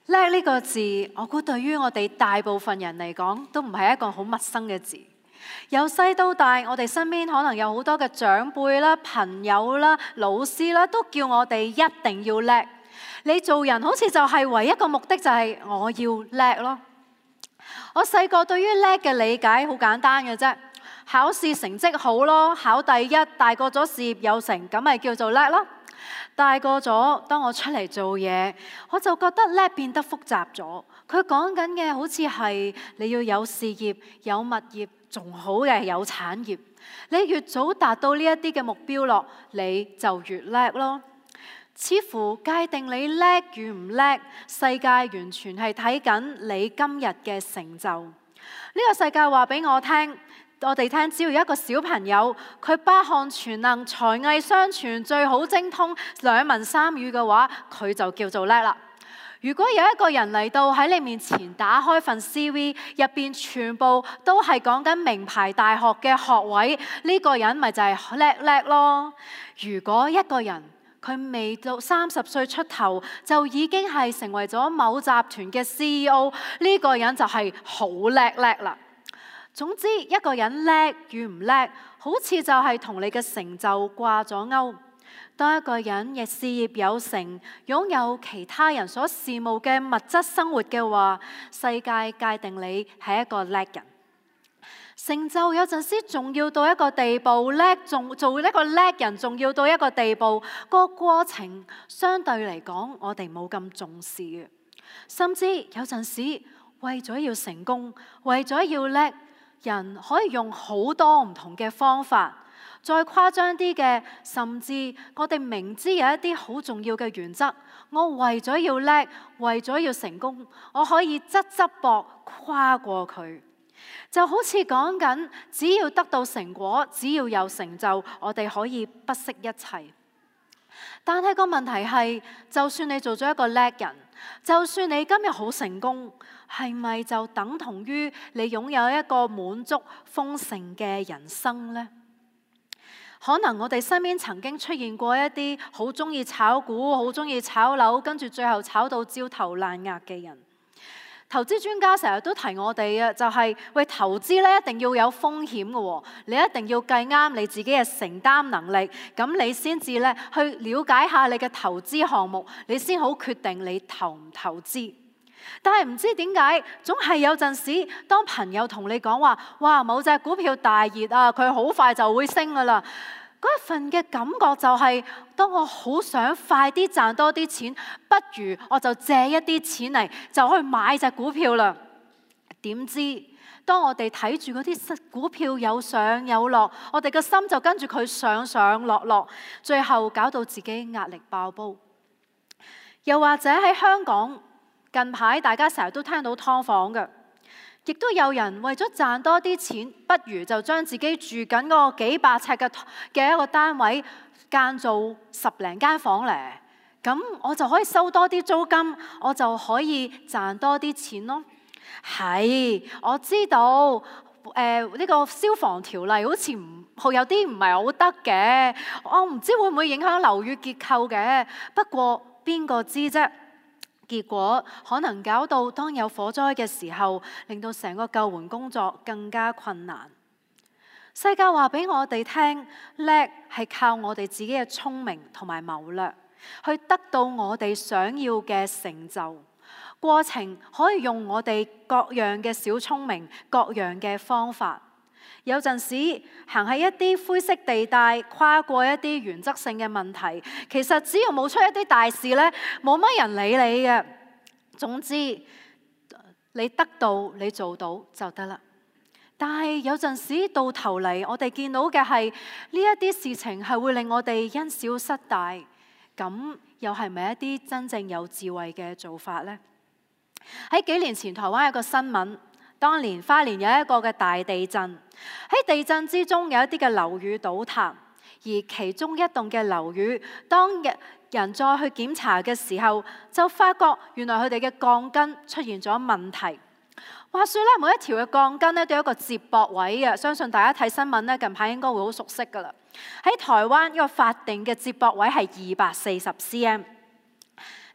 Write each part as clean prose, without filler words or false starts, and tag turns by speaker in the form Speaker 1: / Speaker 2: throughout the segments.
Speaker 1: 叻呢個字，我估對於我哋大部分人嚟講，都唔係一個好陌生嘅字。由細到大，我哋身邊可能有好多嘅長輩啦、朋友啦、老師啦，都叫我哋一定要叻。你做人好似就係唯一一個目的就係我要叻咯。我細個對於叻嘅理解好簡單嘅啫，考試成績好咯，考第一，大個咗事業有成，咁咪叫做叻咯。大個咗，當我出嚟做嘢，我就覺得叻變得複雜咗。佢講緊嘅好似係你要有事業、有物業，仲好嘅有產業。你越早達到呢一啲嘅目標咯，你就越叻咯。似乎界定你叻與唔叻，世界完全係睇緊你今日嘅成就。呢個世界話俾我哋聽，只要一個小朋友佢百項全能、才藝雙全、最好精通兩文三語嘅話，佢就叫做叻啦。如果有一個人嚟到喺你面前打開份 CV， 入邊全部都係講緊名牌大學嘅學位，呢個人咪就係叻咯。如果一個人佢未到30歲出頭就已經係成為咗某集團嘅 CEO， 呢個人就係好叻啦。總之，一個人叻與唔叻，好似就係同你嘅成就掛咗鈎。當一個人嘅事業有成，擁有其他人所羨慕嘅物質生活嘅話，世界界定你係一個叻人。成就有陣時重要到一個地步，做一個叻人重要到一個地步，個過程相對嚟講，我哋冇咁重視嘅。甚至有陣時為咗要成功，為咗要叻，人可以用好多唔同嘅方法。再誇張啲嘅，甚至我哋明知有一啲好重要嘅原則，我為咗要叻，為咗要成功，我可以側膊跨過佢。就好似講緊，只要得到成果，只要有成就，我哋可以不惜一切。但係個問題係，就算你做咗一個叻人，就算你今日好成功，係咪就等同於你擁有一個滿足豐盛嘅人生呢？可能我哋身邊曾經出現過一啲好中意炒股、好中意炒樓，跟住最後炒到焦頭爛額嘅人。投資專家成日都提我哋嘅，就係喂，投資咧一定要有風險嘅喎，你一定要計啱你自己嘅承擔能力，咁你先至咧去了解下你嘅投資項目，你先好決定你投唔投資。但係唔知點解，總係有陣時，當朋友同你講話，哇，某隻股票大熱啊，佢好快就會升噶啦。嗰一份嘅感覺就係，當我好想快啲賺多啲錢，不如我就借一啲錢嚟就去買隻股票啦。點知當我哋睇住嗰啲股票有上有落，我哋嘅心就跟住佢上上落落，最後搞到自己壓力爆煲。又或者喺香港，近排大家成日都聽到劏房嘅，亦都有人為咗賺多啲錢，不如就將自己住緊嗰個幾百尺嘅一個單位間做10零間房咧，咁我就可以收多啲租金，我就可以賺多啲錢咯。係，我知道呢個消防條例好似有啲唔係好得嘅，我唔知會唔會影響樓宇結構嘅，不過邊個知啫？結果可能搞到當有火災嘅時候，令到成個救援工作更加困難。世界話俾我哋聽，叻係靠我哋自己嘅聰明同埋謀略，去得到我哋想要嘅成就。過程可以用我哋各樣嘅小聰明，各樣嘅方法。有陣時行喺一啲灰色地帶，跨過一啲原則性嘅問題，其實只要冇出一啲大事呢，冇乜人理你嘅。總之，你得到你做到就得啦。但係有陣時到頭嚟，我哋見到嘅係呢一啲事情係會令我哋因小失大。咁又係咪一啲真正有智慧嘅做法呢？喺幾年前，台灣有個新聞。當年花蓮有一個嘅大地震，喺地震之中有一啲嘅樓宇倒塌，而其中一棟嘅樓宇，當人再去檢查嘅時候，就發覺原來佢哋嘅鋼筋出現咗問題。話說咧，每一條嘅鋼筋咧都有一個接駁位嘅，相信大家睇新聞咧近排應該會好熟悉噶啦。喺台灣呢個法定嘅接駁位係240cm。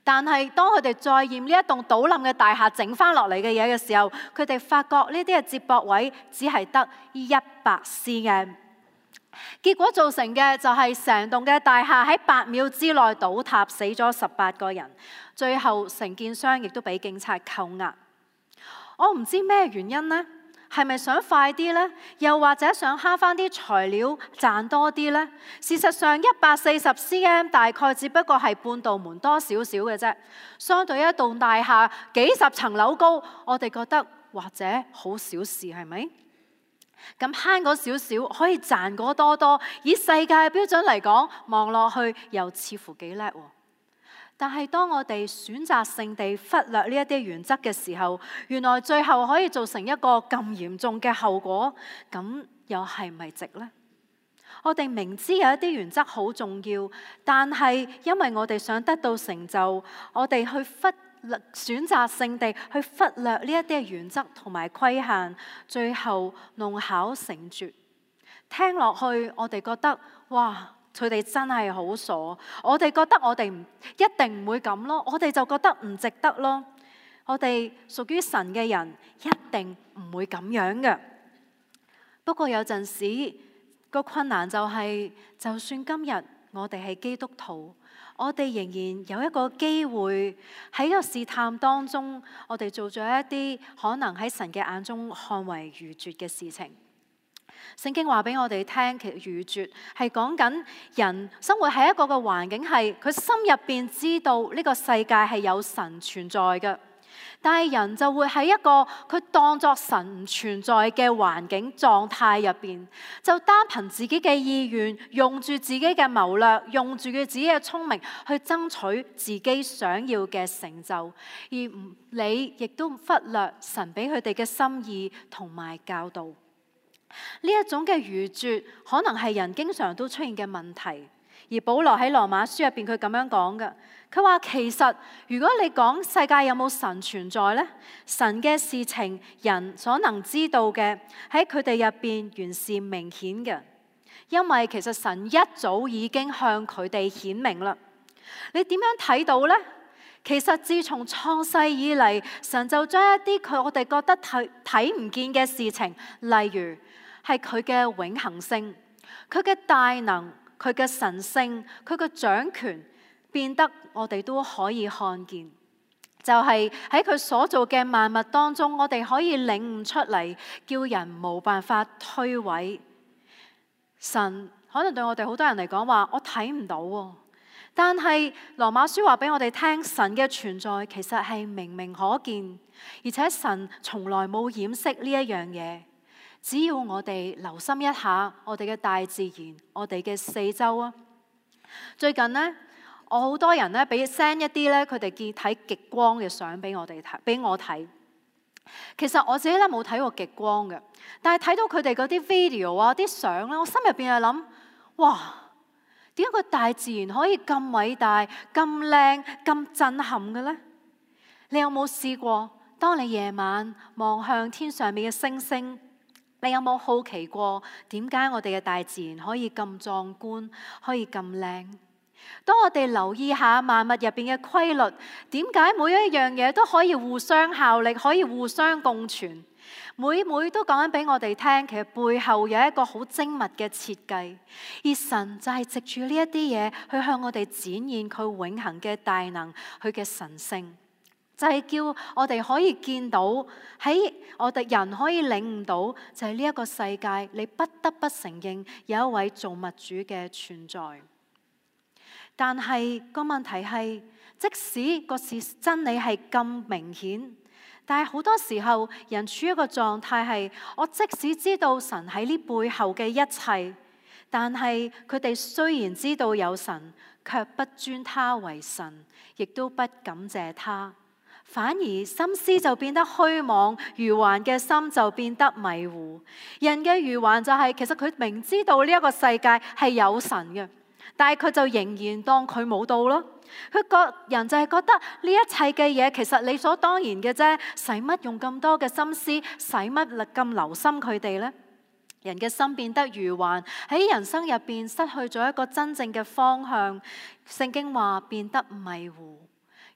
Speaker 1: 但係當佢哋再驗呢一棟倒冧嘅大廈整翻落嚟嘅嘢嘅時候，佢哋發覺呢啲嘅接駁位只係得100 cm。結果造成嘅就係成棟嘅大廈喺8秒之內倒塌，死咗18個人。最後承建商亦都俾警察扣押。我唔知咩原因呢？係咪想快啲呢？又或者想慳翻啲材料賺多啲呢？事實上140 cm 大概只不過係半道門多少少嘅啫，相對一棟大廈幾十層樓高，我哋覺得或者好小事，係咪？咁慳嗰少少可以賺嗰多多，以世界標準嚟講，望落去又似乎幾叻喎。但係當我哋選擇性地忽略呢一啲原則嘅時候，原來最後可以造成一個咁嚴重嘅後果，咁又係咪值呢？我哋明知有一啲原則好重要，但係因為我哋想得到成就，我哋去選擇性地去忽略呢一啲嘅原則同埋規限，最後弄巧成拙。聽落去我哋覺得哇，佢哋真係好傻，我哋覺得我哋一定唔會咁咯，我哋就覺得唔值得咯。我哋屬於神嘅人一定唔會咁樣嘅。不過有陣時個困難就係，就算今日我哋係基督徒，我哋仍然有一個機會喺個試探當中，我哋做咗一啲可能喺神嘅眼中看為愚拙嘅事情。聖經話俾我哋聽，其實愚拙係講緊人生活喺一個嘅環境，係佢心入邊知道呢個世界係有神存在嘅，但係人就會喺一個佢當作神唔存在嘅環境狀態入邊，就單憑自己嘅意願，用住自己嘅謀略，用住佢自己嘅聰明去爭取自己想要嘅成就，而唔理亦都忽略神俾佢哋嘅心意同埋教導。呢一種嘅愚拙，可能係人經常都出現嘅問題。而保羅喺羅馬書入邊，佢咁樣講嘅，佢話其實如果你講世界有冇神存在呢？神嘅事情人所能知道嘅喺佢哋入邊原是明顯嘅，因為其實神一早已經向佢哋顯明啦。你點樣睇到呢？其實自從創世以嚟，神就將一啲我哋覺得睇唔見嘅事情，例如係佢嘅永恆性、佢嘅大能、佢嘅神性、佢嘅掌權，變得我哋都可以看見。就係喺佢所做嘅萬物當中，我哋可以領悟出嚟，叫人冇辦法推諉。神可能對我哋好多人嚟講話，我睇唔到喎。但係羅馬書話俾我哋聽，神嘅存在其實係明明可見，而且神從來冇掩飾呢一樣嘢。只要我哋留心一下我哋嘅大自然，我哋嘅四周啊。最近呢，我好多人呢俾 send 一啲呢，佢哋睇極光嘅相俾我哋睇，俾我睇。其實我自己咧冇睇過極光嘅，但係睇到佢哋嗰啲 video 啊、啲相咧，我心入邊係諗，哇！點解個大自然可以咁偉大、咁靚、咁震撼嘅呢？你有冇試過？當你夜晚望向天上面嘅星星，你有冇好奇過點解我哋嘅大自然可以咁壯觀，可以咁靚？當我哋留意下萬物入邊嘅規律，點解每一樣嘢都可以互相效力，可以互相共存？每都講緊俾我哋聽，其實背後有一個好精密嘅設計，而神就係藉住呢一啲嘢去向我哋展現佢永恆嘅大能，佢嘅神性。就係叫我哋可以見到，喺我哋人可以領悟到，就係呢一個世界，你不得不承認有一位造物主嘅存在。但係個問題係，即使個真理係咁明顯，但係好多時候人處於一個狀態係，我即使知道神喺呢背後嘅一切，但係佢哋雖然知道有神，卻不尊他為神，亦都不感謝他。反而心思就變得虛妄，愚頑嘅心就變得迷糊。人嘅愚頑就係，其實佢明知道呢一個世界係有神嘅，但係佢就仍然當佢冇到咯。人就係覺得呢一切嘅嘢其實理所當然嘅啫，使乜用咁多嘅心思，使乜咁留心佢哋呢？人嘅心變得愚頑，喺人生入邊失去咗一個真正嘅方向。聖經話變得迷糊。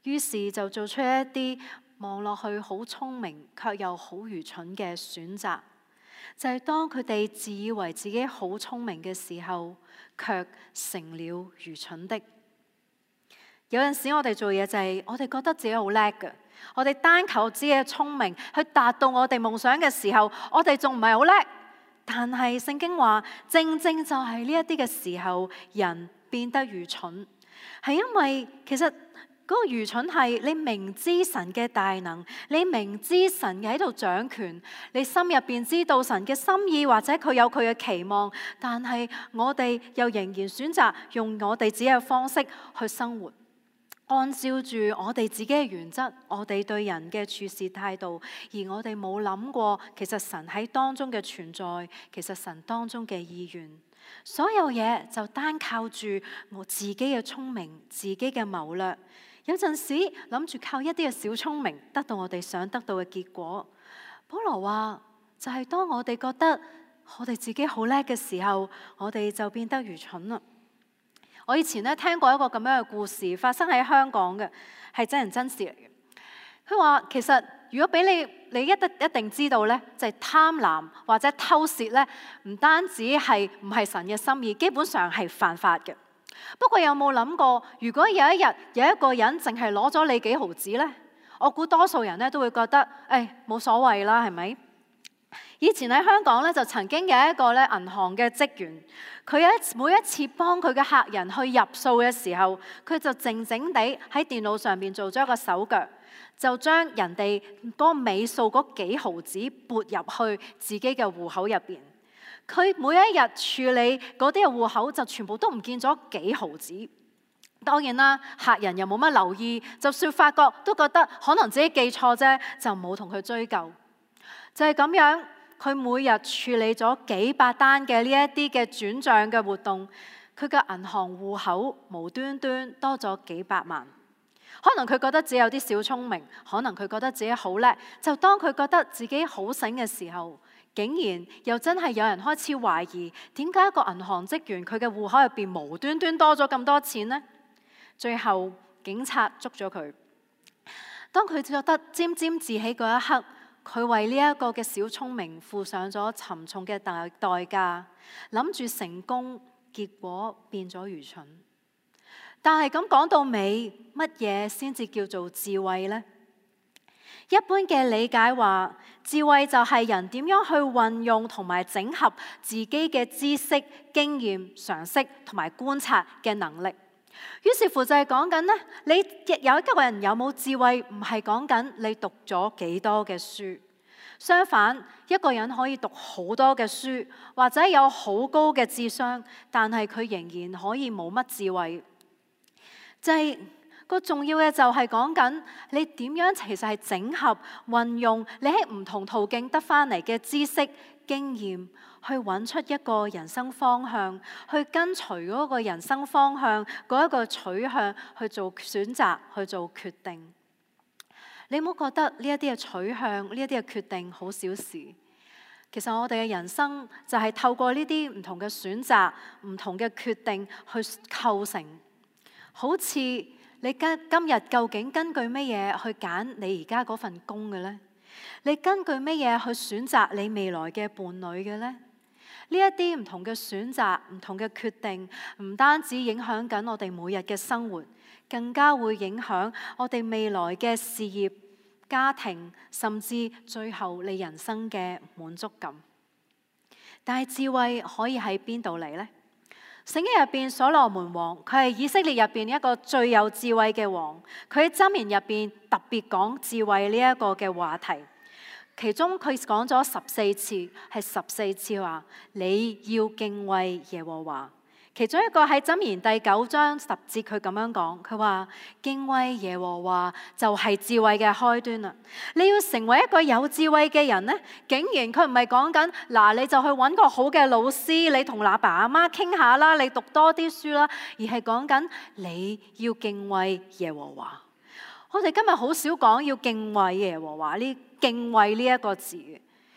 Speaker 1: 於是就做出一啲望落去好聰明卻又好愚蠢嘅選擇。就係當佢哋自以為自己好聰明嘅時候，卻成了愚蠢的。有陣時我哋做嘢就係我哋覺得自己好叻嘅，我哋單靠自己嘅聰明去達到我哋夢想嘅時候，我哋仲唔係好叻。但係聖經話，正正就係呢一啲嘅時候，人變得愚蠢，係因為其實嗰個愚蠢係你明知神嘅大能，你明知神喺度掌權，你心入邊知道神嘅心意或者佢有佢嘅期望，但係我哋又仍然選擇用我哋自己嘅方式去生活，按照住我哋自己嘅原則，我哋對人嘅處事態度，而我哋冇諗過其實神喺當中嘅存在，其實神當中嘅意願，所有嘢就單靠住我自己嘅聰明、自己嘅謀略。有陣時諗住靠一啲嘅小聰明得到我哋想得到嘅結果。保羅話就係當我哋覺得我哋自己好叻嘅時候，我哋就變得愚蠢啦。我以前咧聽過一個咁樣嘅故事，發生喺香港嘅，係真人真事嚟嘅。佢話其實如果俾你一定知道咧，就係貪婪或者偷竊咧，唔單止係唔係神嘅心意，基本上係犯法嘅。不過有冇諗過，如果有一日有一個人淨係攞咗你幾毫子呢？我估多數人咧都會覺得，冇所謂啦，係咪？以前喺香港咧就曾經有一個咧銀行嘅職員，佢每一次幫佢嘅客人去入數嘅時候，佢就靜靜地喺電腦上面做咗一個手腳，就將人哋嗰個尾數嗰幾毫子撥入去自己嘅戶口入邊。佢每一日處理嗰啲嘅戶口就全部都唔見咗幾毫子。當然啦，客人又冇乜留意，就算發覺都覺得可能自己記錯啫，就冇同佢追究。就係咁樣，佢每日處理咗幾百單嘅呢一啲嘅轉賬嘅活動，佢嘅銀行戶口無端端多咗幾百萬。可能佢覺得自己有啲小聰明，可能佢覺得自己好叻。就當佢覺得自己好醒嘅時候，竟然又真係有人開始懷疑，點解一個銀行職員佢嘅戶口入邊無端端多咗咁多錢呢？最後警察捉咗佢。當佢覺得沾沾自喜嗰一刻，佢為呢一個嘅小聰明付上咗沉重嘅代價，諗住成功，結果變咗愚蠢。但係咁講到尾，乜嘢先至叫做智慧呢？一般嘅理解話，智慧就係人點樣去運用同埋整合自己嘅知識、經驗、常識同埋觀察嘅能力。於是乎就係講緊呢，你有一個人有冇智慧，唔係講緊你讀咗幾多嘅書。相反，一個人可以讀好多嘅書，或者有好高嘅智商，但係佢仍然可以冇乜智慧。就係個重要嘅就係講緊你點樣其實係整合運用你喺唔同途徑得返嚟嘅知識經驗，去揾出一個人生方向，去跟隨嗰個人生方向嗰一個取向去做選擇，去做決定。你唔好覺得呢一啲嘅取向，呢一啲嘅決定好小事。其實我哋嘅人生就係透過呢啲唔同嘅選擇、唔同嘅決定去構成。好似你今日究竟根據乜嘢去揀你而家嗰份工嘅呢？你根據乜嘢去選擇你未來嘅伴侶嘅呢？呢一啲唔同嘅選擇、唔同嘅決定，唔單止影響緊我哋每日嘅生活，更加會影響我哋未來嘅事業、家庭，甚至最後你人生嘅滿足感。但係智慧可以喺邊度嚟呢？聖經入邊所羅門王，佢係以色列入邊一個最有智慧嘅王。佢喺箴言入邊特別講智慧呢一個嘅話題，其中佢講咗14次，係14次話你要敬畏耶和華。其中一個喺箴言第9章10節，佢咁樣講，佢話敬畏耶和華就係智慧嘅開端啦。你要成為一個有智慧嘅人呢，竟然佢唔係講緊嗱，你就去揾個好嘅老師，你同阿爸阿媽傾下啦，你讀多啲書啦，而係講緊你要敬畏耶和華。我哋今日好少講要敬畏耶和華呢，敬畏呢一個字嘅。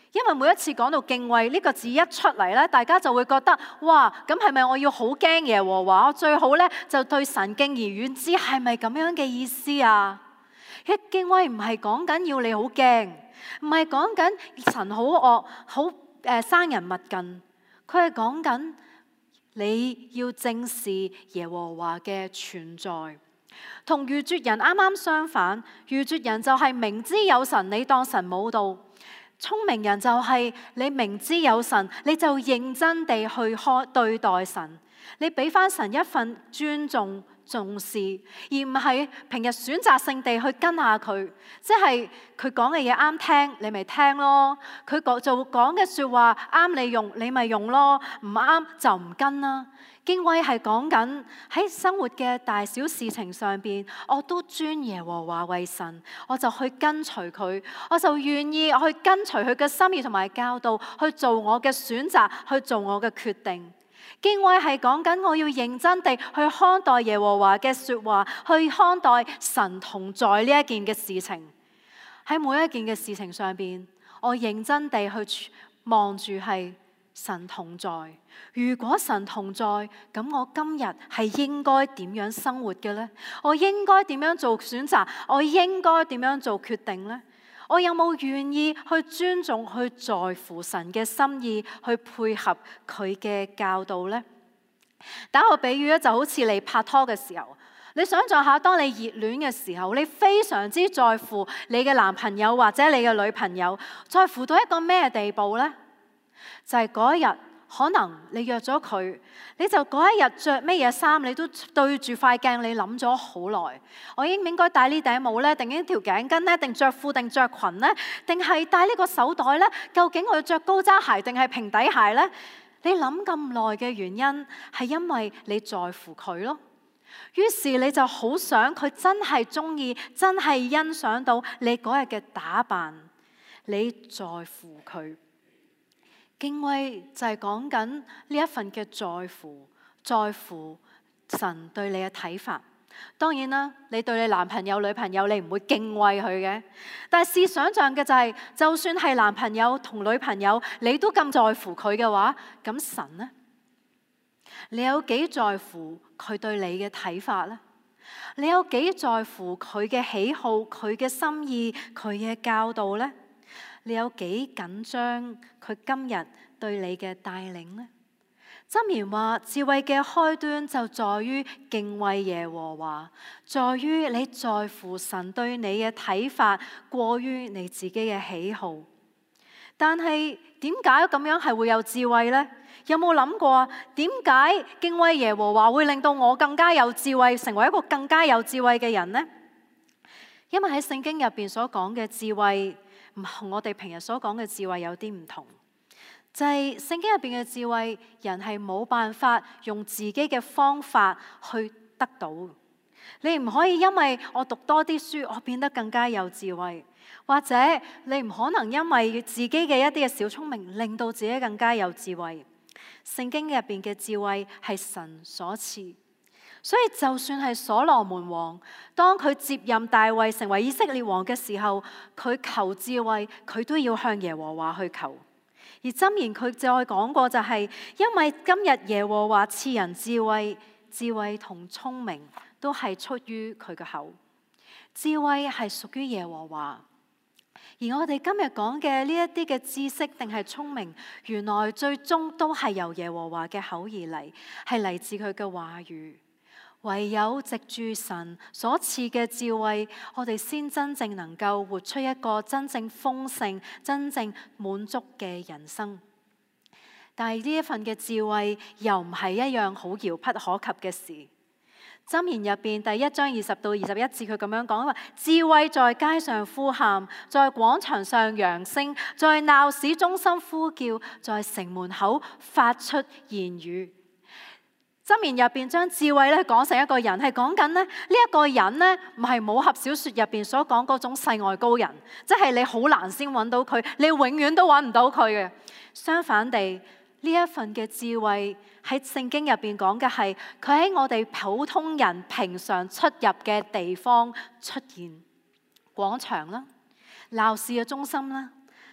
Speaker 1: 因為每一次講到敬畏呢個字一出嚟咧，大家就會覺得哇，咁係咪我要好驚耶和華？我最好咧就對神敬而遠之，係咪咁樣嘅意思啊？敬畏唔係講緊要你好驚，唔係講緊神好惡好生人勿近，佢係講緊你要正視耶和華嘅存在。同愚拙人啱啱相反，愚拙人就係明知有神，你當神冇道。聰明人就係你明知有神，你就認真地去對待神，你俾翻神一份尊重重視，而唔係平日選擇性地去跟下佢，即係佢講嘅嘢啱聽，你咪聽咯；佢講嘅說話啱你用，你咪用咯；唔啱就唔跟啦。敬畏係講緊喺生活嘅大小事情上邊，我都尊耶和華為神，我就去跟隨佢，我就願意去跟隨佢嘅心意同埋教導，去做我嘅選擇，去做我嘅決定。敬畏係講緊我要認真地去看待耶和華嘅說話，去看待神同在呢一件嘅事情。喺每一件嘅事情上邊，我認真地去望住係神同在。如果神同在，咁我今日係應該點樣生活嘅呢？我應該點樣做選擇？我應該點樣做決定呢？我有冇願意去尊重、去在乎神嘅心意，去配合佢嘅教導呢？打個比喻咧，就好似你拍拖嘅時候，你想象下，當你熱戀嘅時候，你非常之在乎你嘅男朋友或者你嘅女朋友，在乎到一個咩地步呢？就係嗰一日，可能你約咗佢，你就嗰一日着咩嘢衫，你都對住塊鏡，你諗咗好耐。我應唔應該戴呢頂帽呢？定呢條頸巾呢？定着褲定着裙呢？定係戴呢個手袋呢？究竟我要着高踭鞋定係平底鞋呢？你諗咁耐嘅原因係因為你在乎佢咯。於是你就好想佢真係中意，真係欣賞到你嗰日嘅打扮，你在乎佢。敬畏就係講緊呢一份嘅在乎神對你嘅睇法。當然啦，你對你男朋友、女朋友，你唔會敬畏佢嘅。但係試想像嘅就係，就算係男朋友同女朋友，你都咁在乎佢嘅話，咁神呢？你有幾在乎佢對你嘅睇法呢？你有幾在乎佢嘅喜好、佢嘅心意、佢嘅教導呢？你有幾緊張佢今日對你嘅帶領呢？箴言話，智慧嘅開端就在於敬畏耶和華，在於你在乎神對你嘅睇法，過於你自己嘅喜好。但係點解咁樣係會有智慧呢？有冇諗過啊？點解敬畏耶和華會令到我更加有智慧，成為一個更加有智慧嘅人呢？因為喺聖經入邊所講嘅智慧，唔同我哋平日所講嘅智慧有啲唔同。就係聖經入邊嘅智慧，人係冇辦法用自己嘅方法去得到。你唔可以因為我讀多啲書，我變得更加有智慧，或者你唔可能因為自己嘅一啲嘅小聰明，令到自己更加有智慧。聖經入邊嘅智慧係神所賜，所以就算係所羅門王，當佢接任大衛成為以色列王嘅時候，佢求智慧，佢都要向耶和華去求。而箴言佢再講過就係，因為今日耶和華賜人智慧，智慧同聰明都係出於佢嘅口。智慧係屬於耶和華，而我哋今日講嘅呢一啲嘅知識定係聰明，原來最終都係由耶和華嘅口而嚟，係嚟自佢嘅話語。唯有藉住神所賜嘅智慧，我哋先真正能夠活出一個真正豐盛、真正滿足嘅人生。但係呢一份嘅智慧又唔係一樣好遙不可及嘅事。箴言入邊第1章20到21節，佢咁樣講話：智慧在街上呼喊，在廣場上揚聲，在鬧市中心呼叫，在城門口發出言語。箴言入邊將智慧咧講成一個人，係講緊咧呢一個人咧唔係武俠小說入邊所講嗰種世外高人，即係你好難先揾到佢，你永遠都揾唔到佢嘅。相反地，呢一份嘅智慧喺聖經入邊講嘅係佢喺我哋普通人平常出入嘅地方出現，廣場啦、鬧市嘅中心啦、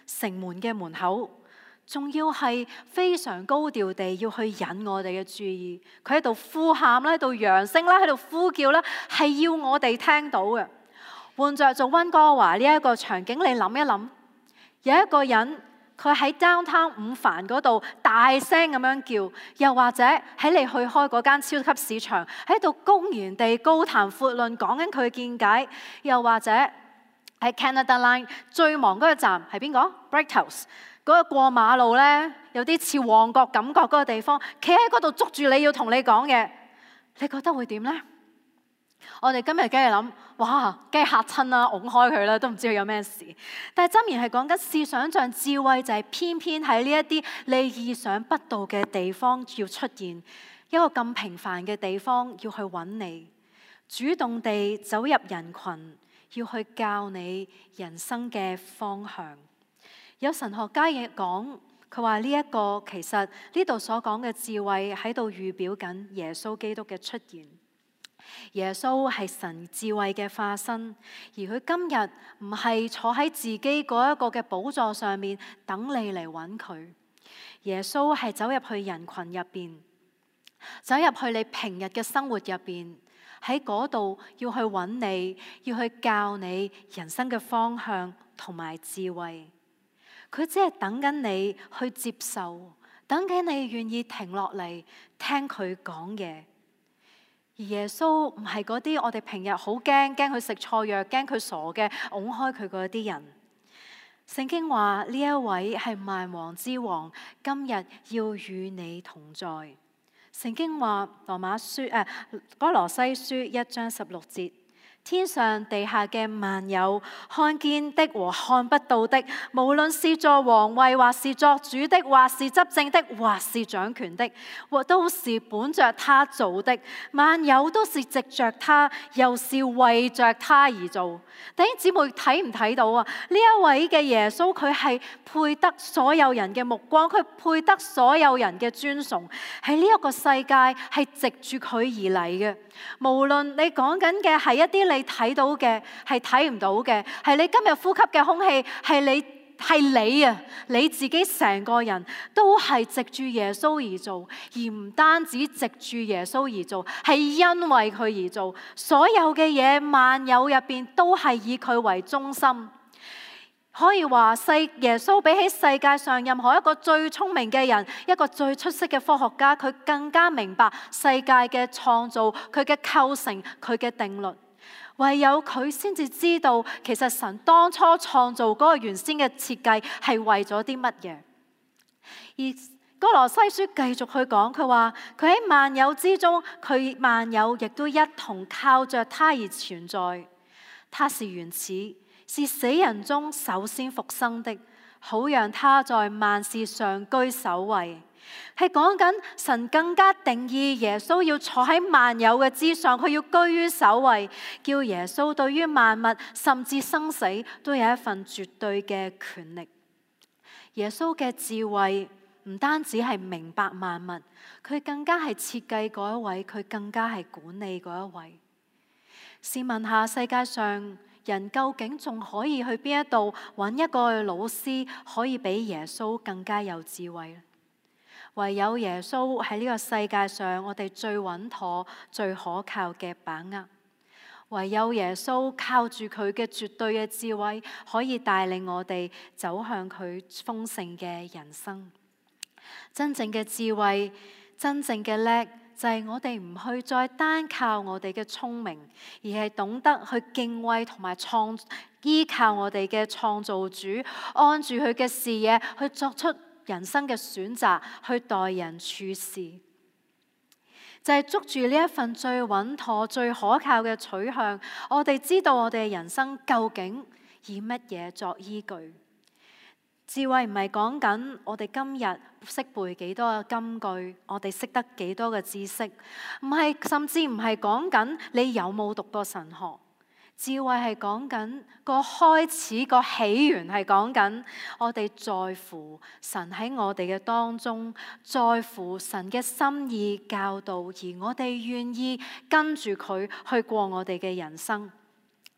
Speaker 1: 城門嘅門口，仲要係非常高調地要去引我哋嘅注意。佢喺度呼喊啦，喺度揚聲啦，喺度呼叫啦，係要我哋聽到嘅。換着做溫哥華呢一個場景，你諗一諗，有一個人佢喺 downtown 五繁嗰度大聲咁樣叫，又或者喺你去開嗰間超級市場喺度公然地高談闊論講緊佢嘅見解，又或者喺 Canada Line 最忙嗰個站係邊個？ Brickhouse 嗰個過馬路呢，有啲似旺角感覺嗰個地方，企喺嗰度捉住你要同你講嘅，你覺得會點呢？我哋今日梗係諗，哇，梗係嚇親啦，拱開佢啦，都唔知佢有咩事。但係箴言係講緊試想像智慧就係偏偏喺呢一啲你意想不到嘅地方要出現，一個咁平凡嘅地方要去揾你，主動地走入人群，要去教你人生嘅方向。有神學家亦講，佢話呢一個其實呢度所講嘅智慧喺度預表緊耶穌基督嘅出現。耶穌係神智慧嘅化身，而佢今日唔係坐喺自己嗰一個嘅寶座上面等你嚟揾佢。耶穌係走入去人群入邊，走入去你平日嘅生活入邊，喺嗰度要去揾你，要去教你人生嘅方向同埋智慧。佢只係等緊你去接受，等緊你願意停落嚟聽佢講嘢。而耶穌唔係嗰啲我哋平日好驚佢食錯藥，驚佢傻嘅，拱開佢嗰啲人。聖經話呢一位係萬王之王，今日要與你同在。聖經話歌羅西書1章16節。天上地下嘅萬有，看見的和看不到的，無論是作王位，或是作主的，或是執政的，或是掌權的，都是本着他造的。萬有都是藉着他，又是為着他而做。弟兄姊妹睇唔睇到啊？呢一位嘅耶穌，佢係配得所有人嘅目光，佢配得所有人嘅尊崇。喺呢一個世界係藉住佢而嚟嘅。無論你講緊嘅係一啲你睇到嘅，係睇唔到嘅，係你今日呼吸嘅空氣，係你啊，你自己成個人都係藉住耶穌而做，而唔單止藉住耶穌而做，係因為佢而做。所有嘅嘢，萬有入邊都係以佢為中心。可以話耶穌比起世界上任何一個最聰明嘅人，一個最出色嘅科學家，佢更加明白世界嘅創造，佢嘅構成，佢嘅定律。唯有佢先至知道，其實神當初創造嗰個原先嘅設計係為咗啲乜嘢。而歌羅西書繼續去講，佢話佢喺萬有之中，佢萬有亦都一同靠着他而存在。他是原始，是死人中首先復生的，好讓他在萬事上居首位。係講緊神更加定義耶穌要坐喺萬有嘅之上，佢要居於首位，叫耶穌對於萬物甚至生死都有一份絕對嘅權力。耶穌嘅智慧唔單止係明白萬物，佢更加係設計嗰一位，佢更加係管理嗰一位。試問下，世界上人究竟仲可以去邊一度揾一個老師可以比耶穌更加有智慧？唯有耶穌喺呢個世界上我哋最穩妥、最可靠嘅把握。唯有耶穌靠住佢嘅絕對嘅智慧，可以帶領我哋走向佢豐盛嘅人生。真正嘅智慧，真正嘅叻，就係我哋唔去再單靠我哋嘅聰明，而係懂得去敬畏同埋依靠我哋嘅創造主，按住佢嘅視野去作出人生嘅選擇，去待人處事，就係捉住呢一份最穩妥、最可靠嘅取向。我哋知道我哋嘅人生究竟以乜嘢作依據？智慧唔係講緊我哋今日識背幾多嘅金句，我哋識得幾多嘅知識，甚至唔係講緊你有冇讀過神學。智慧係講緊個開始，個起源係講緊我哋在乎神喺我哋嘅當中，在乎神嘅心意教導，而我哋願意跟住佢去過我哋嘅人生。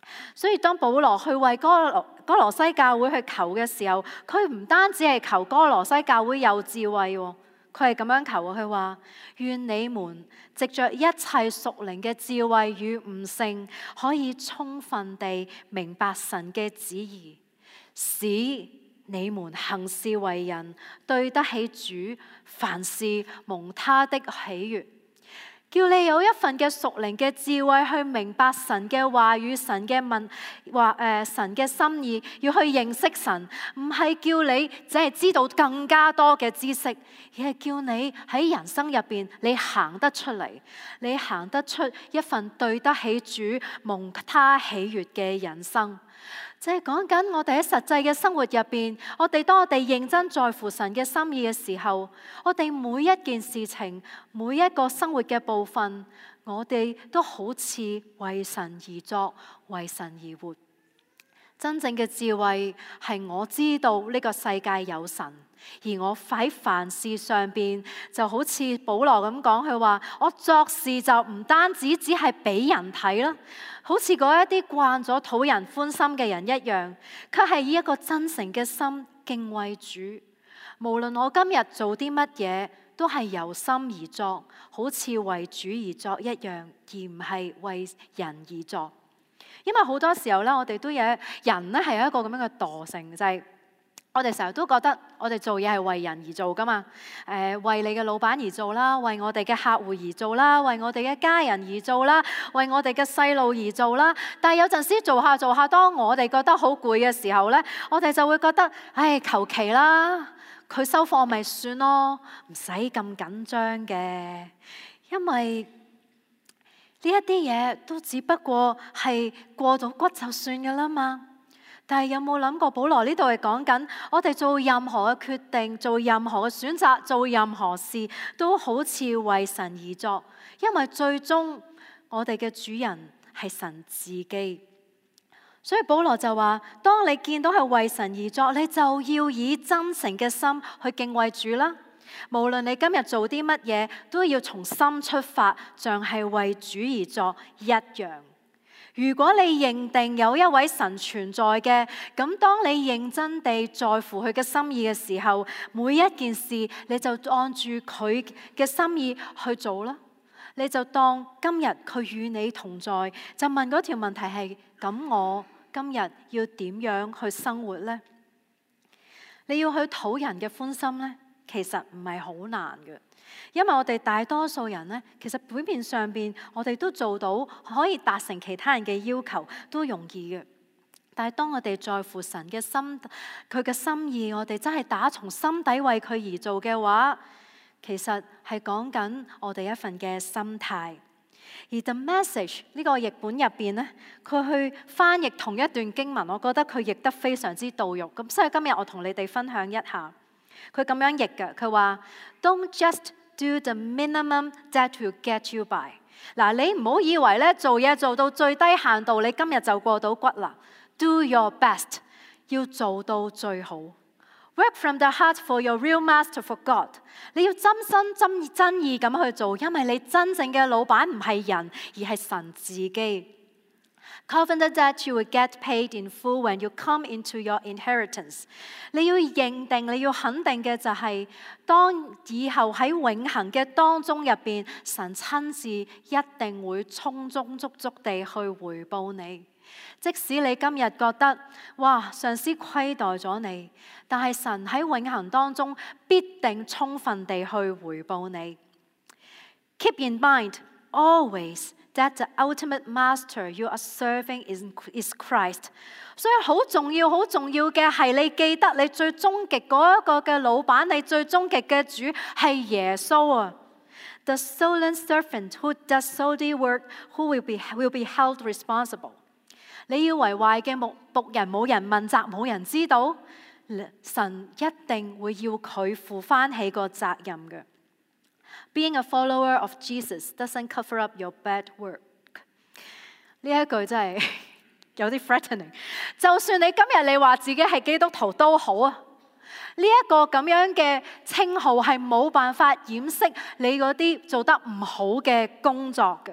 Speaker 1: 所以當保羅去為哥羅西教會去求嘅時候，佢唔單止係求哥羅西教會有智慧，佢係咁樣求，佢話願你們藉着一切屬靈嘅智慧與悟性，可以充分地明白神嘅旨意，使你們行事為人對得起主，凡事蒙他的喜悅。叫你有一份嘅屬靈嘅智慧去明白神嘅話語、神嘅心意，要去認識神，唔係叫你只係知道更加多嘅知識，而係叫你喺人生入邊你行得出嚟，你行得出一份對得起主、蒙他喜悅嘅人生。即係講緊我哋喺實際嘅生活入邊，當我哋認真在乎神嘅心意嘅時候，我哋每一件事情、每一個生活嘅部分，我哋都好似為神而作、為神而活。真正嘅智慧係我知道呢個世界有神，而我喺凡事上邊就好似保羅咁講，佢話我作事就唔單止只係俾人睇啦，好似嗰一啲慣咗討人歡心嘅人一樣，卻係以一個真誠嘅心敬畏主。無論我今日做啲乜嘢，都係由心而作，好似為主而作一樣，而唔係為人而作。因為好多時候咧，我哋都有人咧係有一個咁樣嘅惰性，就係我哋成日都覺得我哋做嘢係為人而做噶嘛。為你嘅老闆而做啦，為我哋嘅客戶而做啦，為我哋嘅家人而做啦，為我哋嘅細路而做啦。但係有陣時做下，當我哋覺得好攰嘅時候咧，我哋就會覺得，唉，求其啦，佢收貨咪算咯，唔使咁緊張嘅，因為呢一啲嘢都只不過係過到骨就算嘅啦嘛。但係有冇諗過保羅呢度係講緊我哋做任何嘅決定、做任何嘅選擇、做任何事都好似為神而作，因為最終我哋嘅主人係神自己。所以保羅就話，當你見到係為神而作，你就要以真誠嘅心去敬畏主啦。無論你今日做啲乜嘢，都要從心出發，像係為主而作一樣。如果你認定有一位神存在嘅，咁當你認真地在乎佢嘅心意嘅時候，每一件事你就按住佢嘅心意去做啦。你就當今日佢與你同在，就問嗰條問題係：咁我今日要點樣去生活呢？你要去討人嘅歡心呢？其實唔係好難嘅，因為我哋大多數人呢，其實表面上邊我哋都做到可以達成其他人嘅要求，都容易嘅。但係當我哋在乎神嘅心，佢嘅心意，我哋真係打從心底為佢而做嘅話，其實係講緊我哋一份嘅心態。而 The Message 呢個譯本入邊呢，佢去翻譯同一段經文，我覺得佢譯得非常之到肉。咁所以今日我同你哋分享一下。佢咁樣譯嘅，佢話 Don't just do the minimum that will get you by。嗱，你唔好以為咧做嘢做到最低限度，你今日就過到骨啦。Do your best， 要做到最好。Work from the heart for your real master for God。你要真心真意咁去做，因為你真正嘅老闆唔係人，而係神自己。Confident that you will get paid in full when you come into your inheritance。你要認定，你要肯定嘅就係，當以後喺永恆嘅當中入邊，神親自一定會充充足足地去回報你。即使你今日覺得，哇，上司虧待咗你，但係神喺永恆當中必定充分地去回報你。Keep in mind always that the ultimate master you are serving is Christ。所以好重要嘅係你記得你最終極嗰一個嘅老闆，你最終極嘅主係耶穌啊。The stolen servant who does solely work, who will be held responsible。你以為壞嘅僕人冇人問責，冇人知道，神一定會要佢負翻起個責任嘅。Being a follower of Jesus doesn't cover up your bad work。呢一句真係有啲 threatening。就算你今日你話自己係基督徒都好啊，呢一個咁樣嘅稱號係冇辦法掩飾你嗰啲做得唔好嘅工作嘅。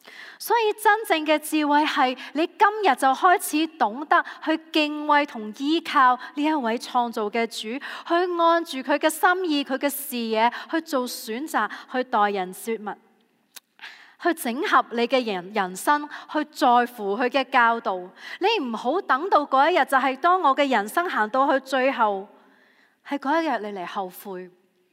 Speaker 1: 所以真正嘅智慧係你今日就開始懂得去敬畏同依靠呢一位創造嘅主，去按住佢嘅心意、佢嘅視野去做選擇，去待人接物，去整合你嘅人生，去在乎佢嘅教導。你唔好等到嗰一日，就係當我嘅人生行到去最後，係嗰一日你嚟後悔。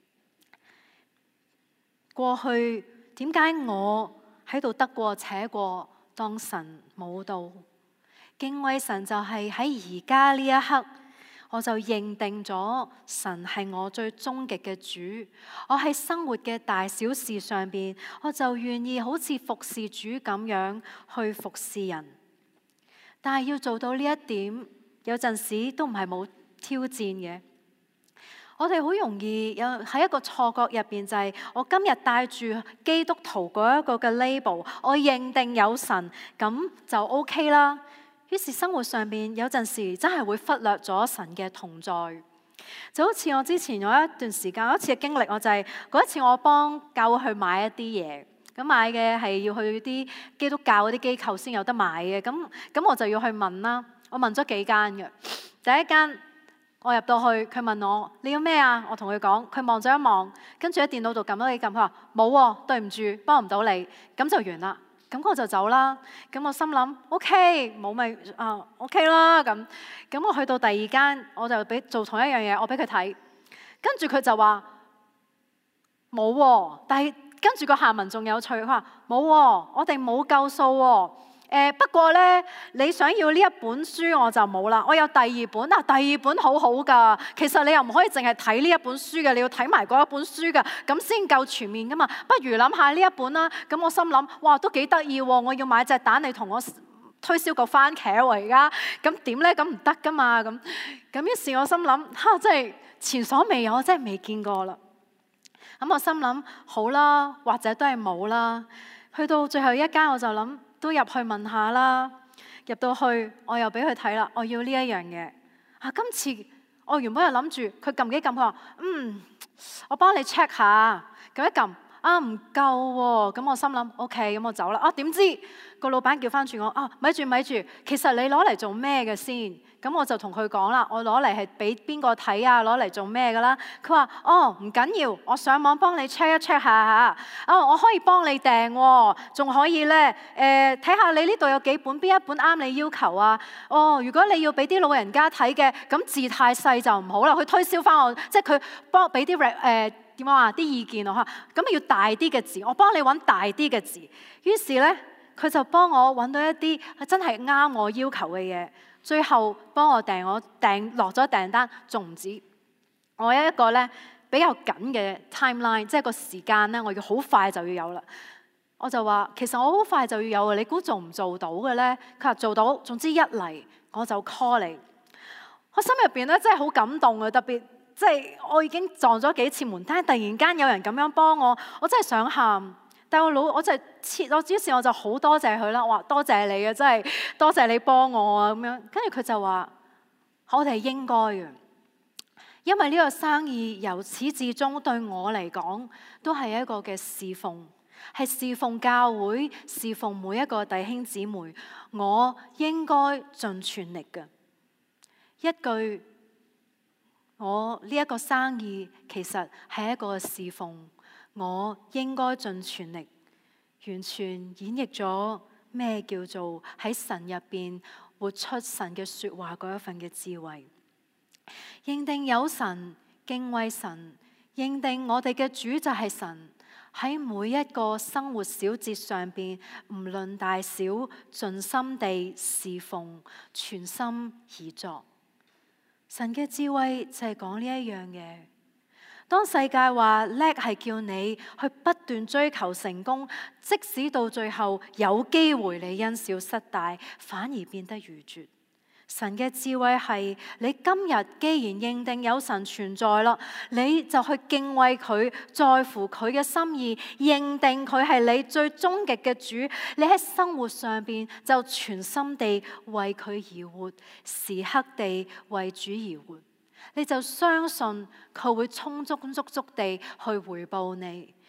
Speaker 1: 過去點解我喺度得過且過，當神冇到？敬畏神就係喺而家呢一刻，我就認定咗神係我最終極嘅主。我喺生活嘅大小事上邊，我就願意好似服侍主咁樣去服侍人。但係要做到呢一點，有陣時都唔係冇挑戰嘅。我哋好容易有喺一個錯覺入邊，就係我今日帶住基督徒嗰一個嘅 label， 我認定有神，咁就 OK 啦。於是生活上邊有陣時真係會忽略咗神嘅同在。就好似我之前有一段時間，有一次嘅經歷，我就係嗰一次我幫教會去買一啲嘢，咁買嘅係要去啲基督教嗰啲機構先有得買嘅，咁我就要去問啦。我問咗幾間嘅，第一間。我入到去，佢問我你要咩啊？我同佢講，佢望咗一望，跟住喺電腦度撳咗幾撳，佢話冇喎，對唔住，幫唔到你，咁就完啦。咁我就走啦。咁我心諗 OK， 冇咪OK 啦。咁我去到第二間，我就俾做同一樣嘢，我俾佢睇，跟住佢就話冇喎，但係跟住個下文仲有趣，佢話冇喎，我哋冇夠數喎。不過呢，你想要呢一本書我就冇啦，我有第二本啊，第二本好好㗎。其實你又唔可以淨係睇呢一本書嘅，你要睇埋嗰一本書㗎，咁先夠全面㗎嘛。不如諗下呢一本啦。咁我心諗，哇，都幾得意喎！我要買隻蛋，你同我推銷個番茄喎而家，咁點呢？咁唔得㗎嘛。咁於是我心諗，真係前所未有，真係未見過啦。咁我心諗好啦，或者都係冇啦。去到最後一間，我就諗。都入去問下啦，入到去我又俾佢睇啦，我要呢一樣嘢。今次我原本係諗住佢撳幾撳，佢話我幫你 check 下，撳一撳唔夠喎。咁我心諗 OK， 咁我走啦。點知個老闆叫翻住我，咪住，其實你攞嚟做咩嘅先？咁我就同佢講啦，我攞嚟係俾邊個睇啊？攞嚟做咩㗎啦？佢話唔緊要，我上網幫你 check 一 check 下嚇。我可以幫你訂喎，仲可以咧睇下你呢度有幾本，邊一本啱你要求啊？如果你要俾啲老人家睇嘅，咁字太細就唔好啦。佢推銷翻我，即係佢幫我俾啲點樣啊啲意見我嚇，咁要大啲嘅字，我幫你揾大啲嘅字。於是咧，佢就幫我揾到一啲真係啱我要求嘅嘢。最後幫我訂落咗訂單，仲唔止。我有一個咧比較緊嘅 timeline， 即係個時間咧，我要好快就要有啦。我就話其實我好快就要有啊，你估做唔做到嘅咧？佢話做到，總之一嚟我就 call 你。我心入邊咧真係好感動啊，特別即係我已經撞咗幾次門，但係突然間有人咁樣幫我，我真係想喊。但係我就於是我就好多謝佢啦。我話多謝你啊，真係多謝你幫我啊咁樣。跟住佢就話我哋係應該嘅，因為呢個生意由始至終對我嚟講都係一個嘅侍奉，係侍奉教會，侍奉每一個弟兄姊妹。我應該盡全力嘅。一句，我呢一個生意其實係一個侍奉。我應該盡全力，完全演繹咗咩叫做喺神入邊活出神嘅說話嗰一份嘅智慧。認定有神，敬畏神，認定我哋嘅主就係神，喺每一個生活小節上邊，唔論大小，盡心地侍奉，全心而作。神嘅智慧就係講呢一樣嘢。當世界話叻係叫你去不斷追求成功，即使到最後有機會你因小失大，反而變得愚拙。神嘅智慧係你今日既然認定有神存在啦，你就去敬畏佢，在乎佢嘅心意，認定佢係你最終極嘅主。你喺生活上邊就全心地為佢而活，時刻地為主而活。你就相信佢會充足地去回報你。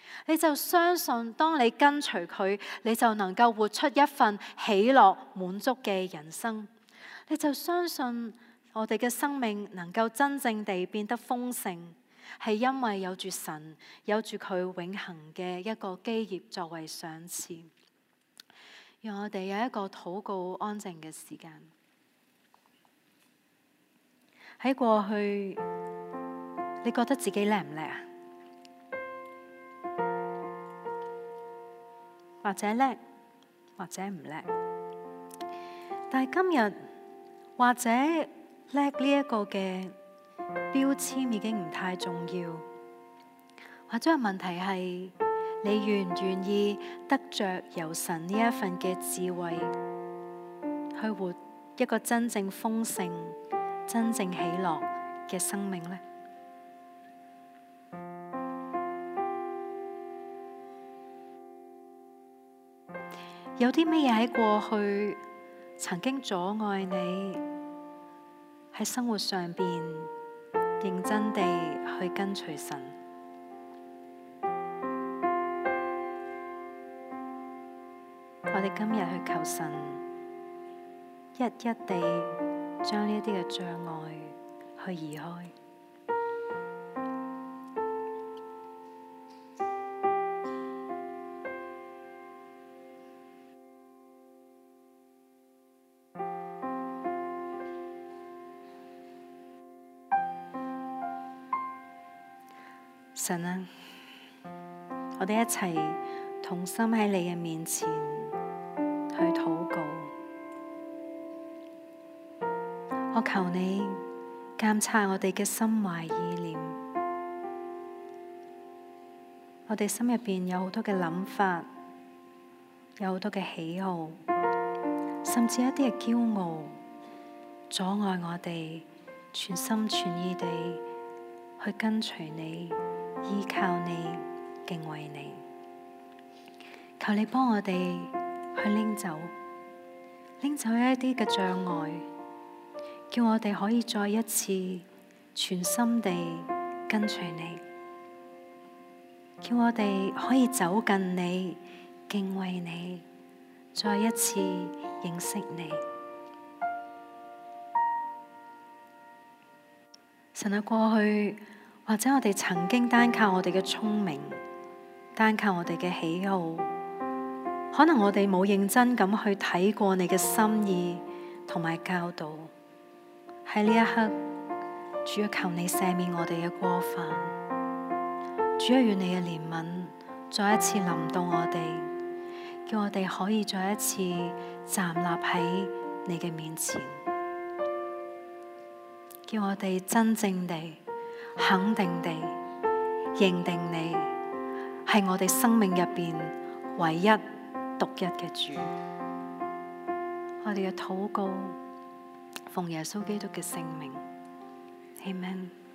Speaker 1: 你就相信當你跟隨佢，你就能夠活出一份喜樂滿足嘅人生。你就相信我哋嘅生命能夠真正地變得豐盛，係因為有住神，有住佢永恆嘅一個基業作為賞賜。讓我哋有一個禱告安靜嘅時間。喺過去，你覺得自己叻唔叻啊？或者叻，或者唔叻。但係今日，或者叻呢一個嘅標籤已經唔太重要，或者問題係你願唔願意得着由神呢一份嘅智慧，去活一個真正豐盛、真正喜樂嘅生命呢？有啲乜嘢喺過去曾經阻礙你喺生活上邊認真地去跟隨神？我哋今日去求神，一一地將呢啲嘅障礙去移開。神啊，我哋一齊同心喺你嘅面前去禱告。我求你監察我哋嘅心懷意念。我哋心入邊有好多嘅諗法，有好多嘅喜好，甚至一啲嘅驕傲，阻礙我哋全心全意地去跟隨你，依靠你，敬畏你。求你幫我哋去拎走一啲嘅障礙，叫我哋可以再一次全心地跟隨你，叫我哋可以走近你，敬畏你，再一次認識你。神啊，過去或者我哋曾經單靠我哋嘅聰明，單靠我哋嘅喜好，可能我哋冇認真咁去睇過你嘅心意同埋教導。喺呢一刻，主啊，求你赦免我哋嘅過犯。主啊，願你嘅憐憫再一次臨到我哋，叫我哋可以再一次站立喺你嘅面前，叫我哋真正地肯定地認定你係我哋生命入邊唯一獨一嘅主。我哋嘅禱告奉耶穌基督嘅聖名，Amen。